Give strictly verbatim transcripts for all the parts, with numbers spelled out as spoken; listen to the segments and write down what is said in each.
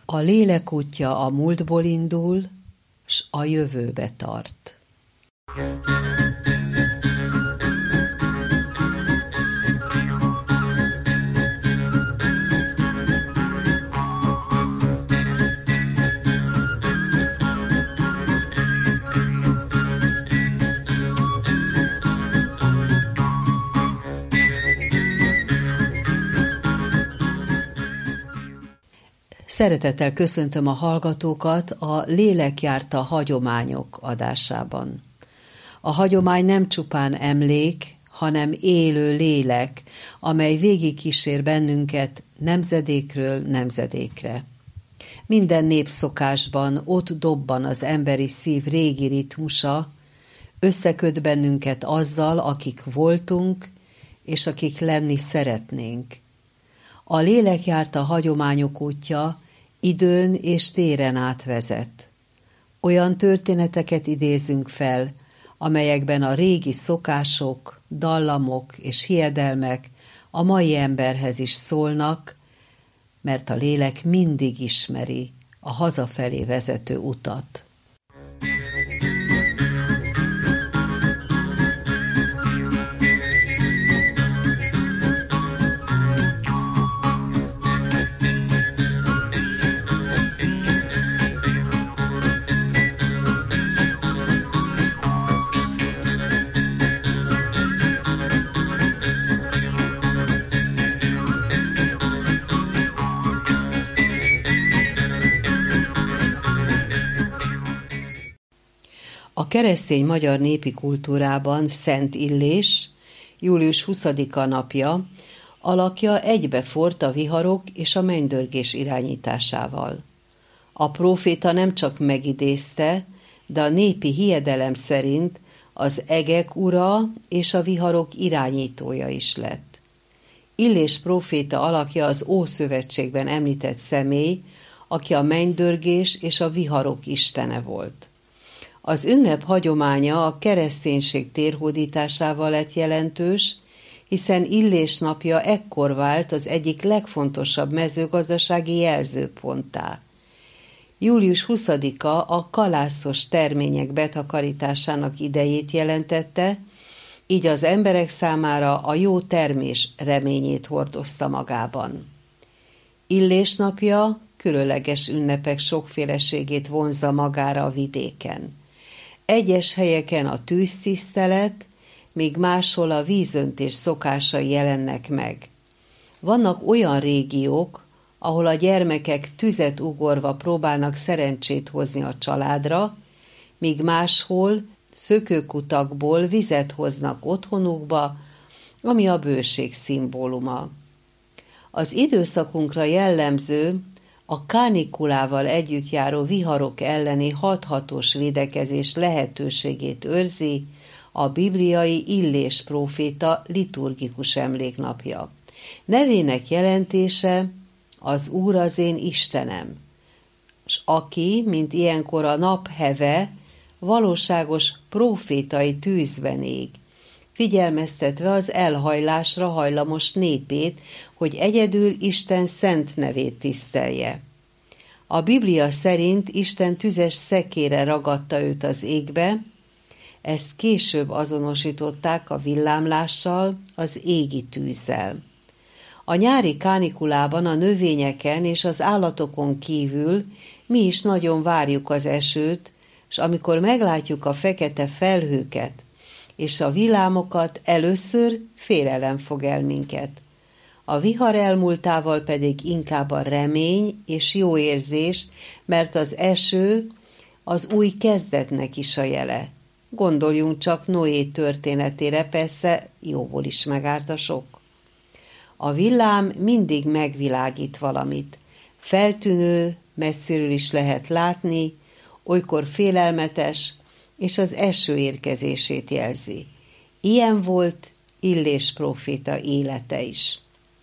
A lélek útja a múltból indul, s a jövőbe tart. Szeretettel köszöntöm a hallgatókat a Lélek járta hagyományok adásában. A hagyomány nem csupán emlék, hanem élő lélek, amely végigkísér bennünket nemzedékről nemzedékre. Minden népszokásban ott dobban az emberi szív régi ritmusa, összeköt bennünket azzal, akik voltunk, és akik lenni szeretnénk. A lélek járta hagyományok útja időn és téren átvezet. Olyan történeteket idézünk fel, amelyekben a régi szokások, dallamok és hiedelmek a mai emberhez is szólnak, mert a lélek mindig ismeri a hazafelé vezető utat. A keresztény magyar népi kultúrában Szent Illés, július huszadika napja, alakja egybefort a viharok és a mennydörgés irányításával. A próféta nem csak megidézte, de a népi hiedelem szerint az egek ura és a viharok irányítója is lett. Illés próféta alakja az Ószövetségben említett személy, aki a mennydörgés és a viharok istene volt. Az ünnep hagyománya a kereszténység térhódításával lett jelentős, hiszen Illés napja ekkor vált az egyik legfontosabb mezőgazdasági jelzőponttá. július huszadika a kalászos termények betakarításának idejét jelentette, így az emberek számára a jó termés reményét hordozta magában. Illés napja különleges ünnepek sokféleségét vonzza magára a vidéken. Egyes helyeken a tűztisztelet, míg máshol a vízöntés szokásai jelennek meg. Vannak olyan régiók, ahol a gyermekek tüzet ugorva próbálnak szerencsét hozni a családra, míg máshol szökőkutakból vizet hoznak otthonukba, ami a bőség szimbóluma. Az időszakunkra jellemző, a kánikulával együtt járó viharok elleni hathatós védekezés lehetőségét őrzi a bibliai Illés próféta liturgikus emléknapja. Nevének jelentése az Úr az én Istenem, s aki, mint ilyenkor a nap heve, valóságos prófétai tűzben ég, figyelmeztetve az elhajlásra hajlamos népét, hogy egyedül Isten szent nevét tisztelje. A Biblia szerint Isten tüzes szekére ragadta őt az égbe, ezt később azonosították a villámlással, az égi tűzzel. A nyári kánikulában a növényeken és az állatokon kívül mi is nagyon várjuk az esőt, és amikor meglátjuk a fekete felhőket és a villámokat, először félelem fog el minket. A vihar elmúltával pedig inkább a remény és jó érzés, mert az eső az új kezdetnek is a jele. Gondoljunk csak Noé történetére, persze jóból is megárt a sok. A villám mindig megvilágít valamit. Feltűnő, messziről is lehet látni, olykor félelmetes, és az eső érkezését jelzi. Ilyen volt Illés próféta élete is.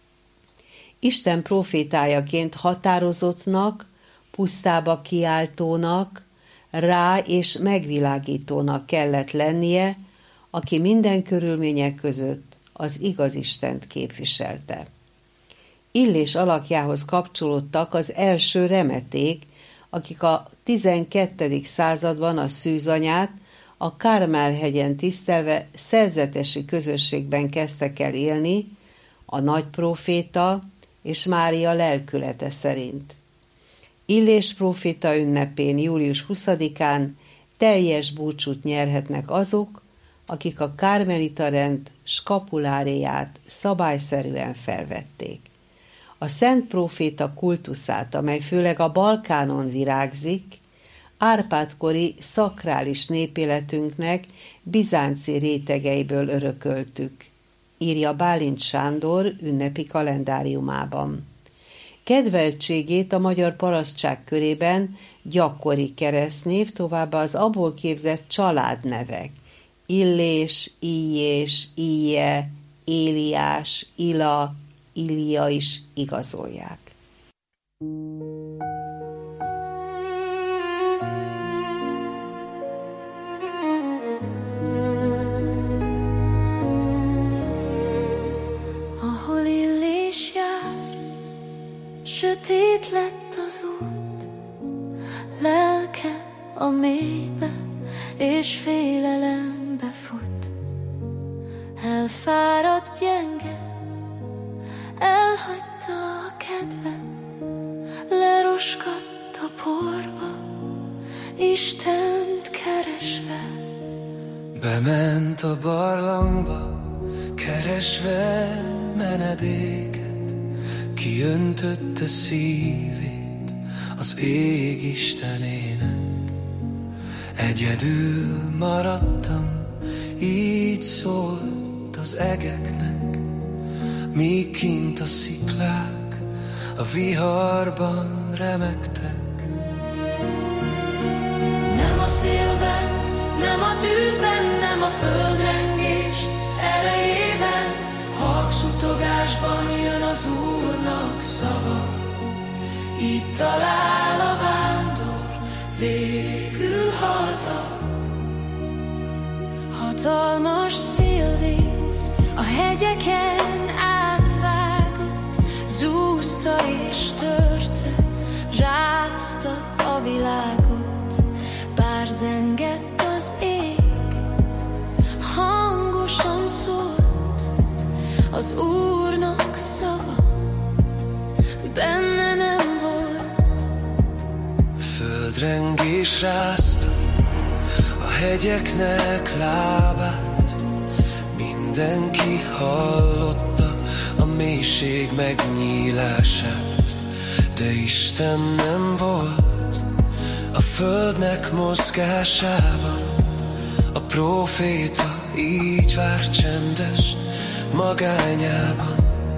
Isten prófétájaként határozottnak, pusztába kiáltónak, rá és megvilágítónak kellett lennie, aki minden körülmények között az igaz Istent képviselte. Illés alakjához kapcsolódtak az első remeték, akik a tizenkettedik században a szűzanyát a Kármel-hegyen tisztelve szerzetesi közösségben kezdtek el élni, a nagypróféta és Mária lelkülete szerint. Illés próféta ünnepén július huszadikán teljes búcsút nyerhetnek azok, akik a kármelita rend skapuláriát szabályszerűen felvették. A szent próféta kultuszát, amely főleg a Balkánon virágzik, Árpád-kori szakrális népéletünknek bizánci rétegeiből örököltük, írja Bálint Sándor ünnepi kalendáriumában. Kedveltségét a magyar parasztság körében gyakori keresztnév, továbbá az abból képzett családnevek, Illés, Íjés, Íje, Éliás, Ila, Ilia is igazolják. Ahol Illés jár, sötét lett az út, lelke a mélybe és félelembe fut. Elfáradt gyenge, elhagyta a kedve, leroskadt a porba, Istent keresve. Bement a barlangba, keresve menedéket, kiöntötte szívét az ég Istenének. Egyedül maradtam, így szólt az egeknek, míg kint a sziklák a viharban remegtek. Nem a szélben, nem a tűzben, nem a földrengés erejében, halksutogásban jön az Úrnak szava. Itt talál a vándor végül haza. Hatalmas szélvész a hegyeken átvágott, zúzta és törte, rázta a világot. Bár zengett az ég, hangosan szólt az Úrnak szava, benne nem volt. Földrengés rázta a hegyeknek lábát, mindenki hallotta a mélység megnyílását, de Isten nem volt a földnek mozgásában. A próféta így vár csendes magányában.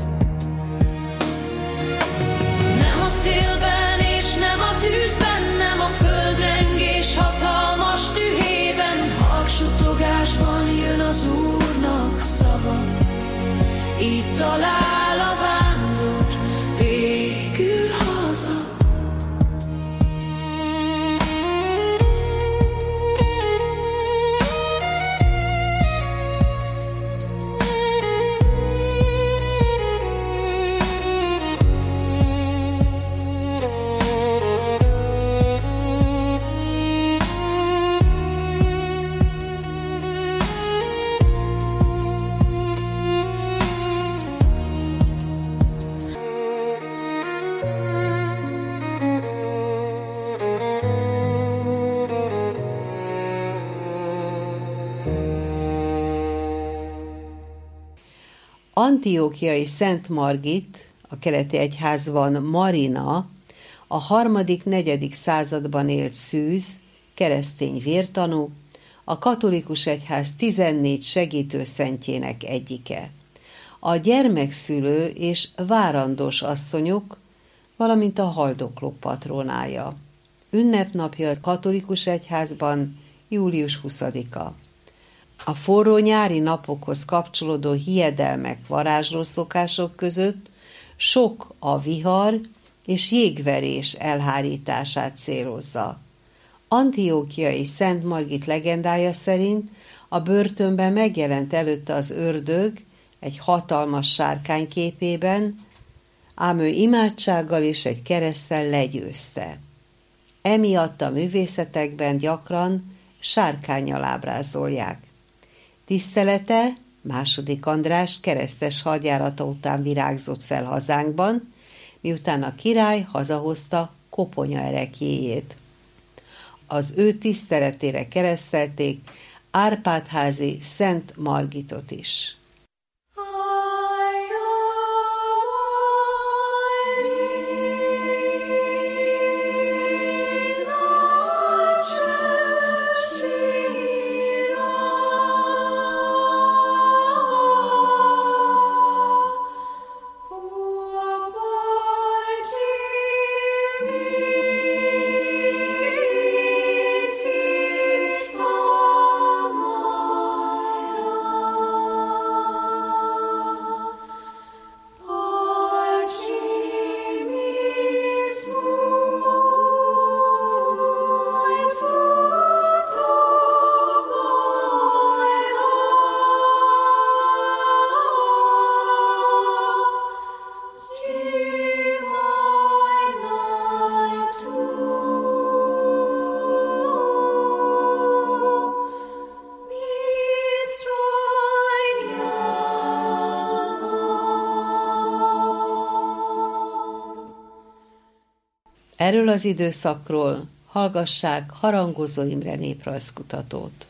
Nem a szélben és nem a tűzben, nem a földrengés hatalmas dühében, halksutogásban jön az Úrnak szava. Így talál a vándor végül haza. Antiókiai Szent Margit, a keleti egyházban Marina, a harmadik-negyedik században élt szűz, keresztény vértanú, a katolikus egyház tizennégy segítőszentjének egyike. A gyermekszülő és várandós asszonyok, valamint a haldoklók patrónája. Ünnepnapja a katolikus egyházban július huszadika. A forró nyári napokhoz kapcsolódó hiedelmek, varázsló szokások között sok a vihar és jégverés elhárítását célozza. Antiókiai Szent Margit legendája szerint a börtönben megjelent előtte az ördög egy hatalmas sárkány képében, ám ő imádsággal és egy kereszttel legyőzte. Emiatt a művészetekben gyakran sárkánnyal ábrázolják. Tisztelete második András keresztes hadjárata után virágzott fel hazánkban, miután a király hazahozta koponya ereklyéjét. Az ő tiszteletére keresztelték Árpád-házi Szent Margitot is. Erről az időszakról hallgassák Harangozó Imre néprajzkutatót.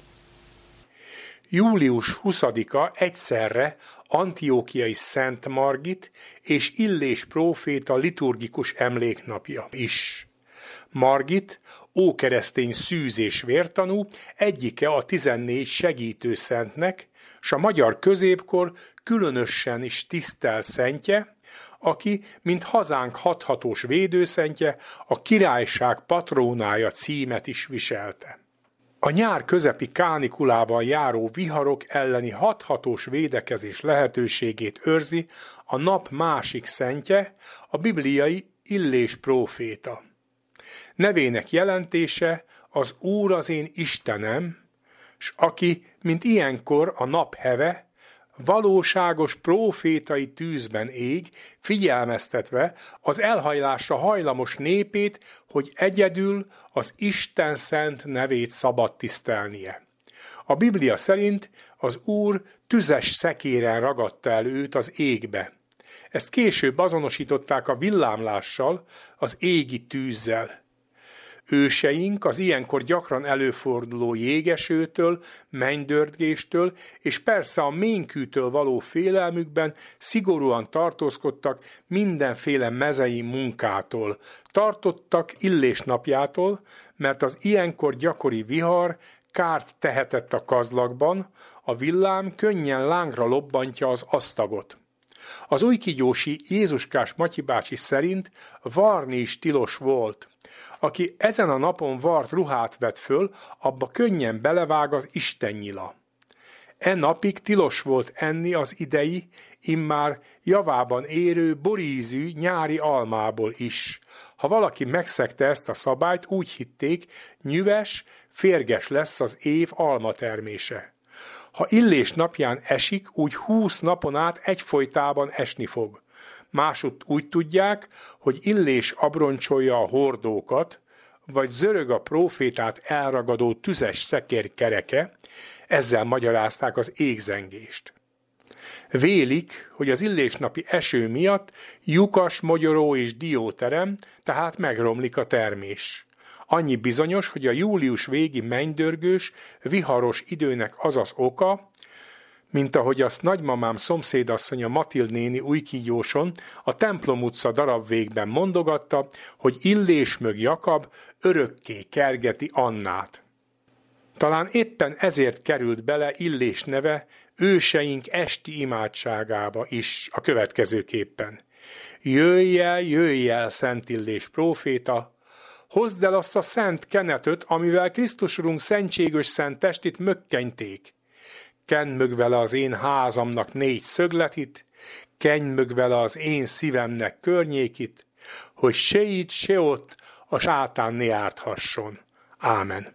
július huszadika egyszerre Antiochiai Szent Margit és Illés próféta liturgikus emléknapja is. Margit, ókeresztény szűz és vértanú, egyike a tizennégy segítő szentnek, s a magyar középkor különösen is tisztelt szentje, aki, mint hazánk hathatós védőszentje, a királyság patrónája címet is viselte. A nyár közepi kánikulában járó viharok elleni hathatós védekezés lehetőségét őrzi a nap másik szentje, a bibliai Illés próféta. Nevének jelentése az Úr az én Istenem, s aki, mint ilyenkor a nap heve, valóságos prófétai tűzben ég, figyelmeztetve az elhajlásra hajlamos népét, hogy egyedül az Isten szent nevét szabad tisztelnie. A Biblia szerint az Úr tüzes szekéren ragadta el őt az égbe. Ezt később azonosították a villámlással, az égi tűzzel. Őseink az ilyenkor gyakran előforduló jégesőtől, mennydörgéstől és persze a ménkűtől való félelmükben szigorúan tartózkodtak mindenféle mezei munkától. Tartottak Illés napjától, mert az ilyenkor gyakori vihar kárt tehetett a kazlakban, a villám könnyen lángra lobbantja az asztagot. Az újkígyósi Jézuskás Matyi bácsi szerint varni is tilos volt. Aki ezen a napon vart ruhát vett föl, abba könnyen belevág az istennyila. E napig tilos volt enni az idei, immár javában érő borízű nyári almából is. Ha valaki megszegte ezt a szabályt, úgy hitték, nyüves, férges lesz az év almatermése. Ha Illés napján esik, úgy húsz napon át egyfolytában esni fog. Másutt úgy tudják, hogy Illés abroncsolja a hordókat, vagy zörög a prófétát elragadó tüzes szekér kereke, ezzel magyarázták az égzengést. Vélik, hogy az illésnapi eső miatt lyukas, mogyoró és dióterem, tehát megromlik a termés. Annyi bizonyos, hogy a július végi mennydörgős, viharos időnek az az oka, mint ahogy azt nagymamám szomszédasszonya Matild néni Újkígyóson a Templom utca darabvégben mondogatta, hogy Illés mög Jakab örökké kergeti Annát. Talán éppen ezért került bele Illés neve őseink esti imádságába is a következőképpen. Jöjj el, jöjj el, Szent Illés próféta, hozd el azt a szent kenetöt, amivel Krisztus Urunk szentségös szent testét mökkenték. Kenj mög vele az én házamnak négy szögletit, kenj mög vele az én szívemnek környékit, hogy se itt, se ott a sátán ne árthasson. Ámen.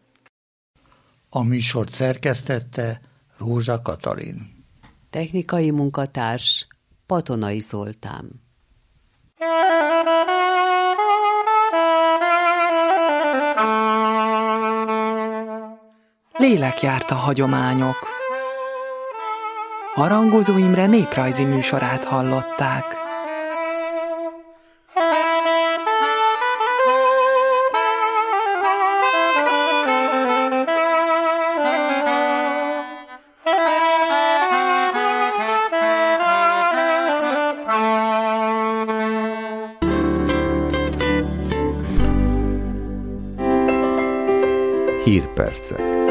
A műsort szerkesztette Rózsa Katalin. Technikai munkatárs Patonai Zoltán. Lélekjárt a hagyományok. Harangozó Imre néprajzi műsorát hallották. Hírpercek.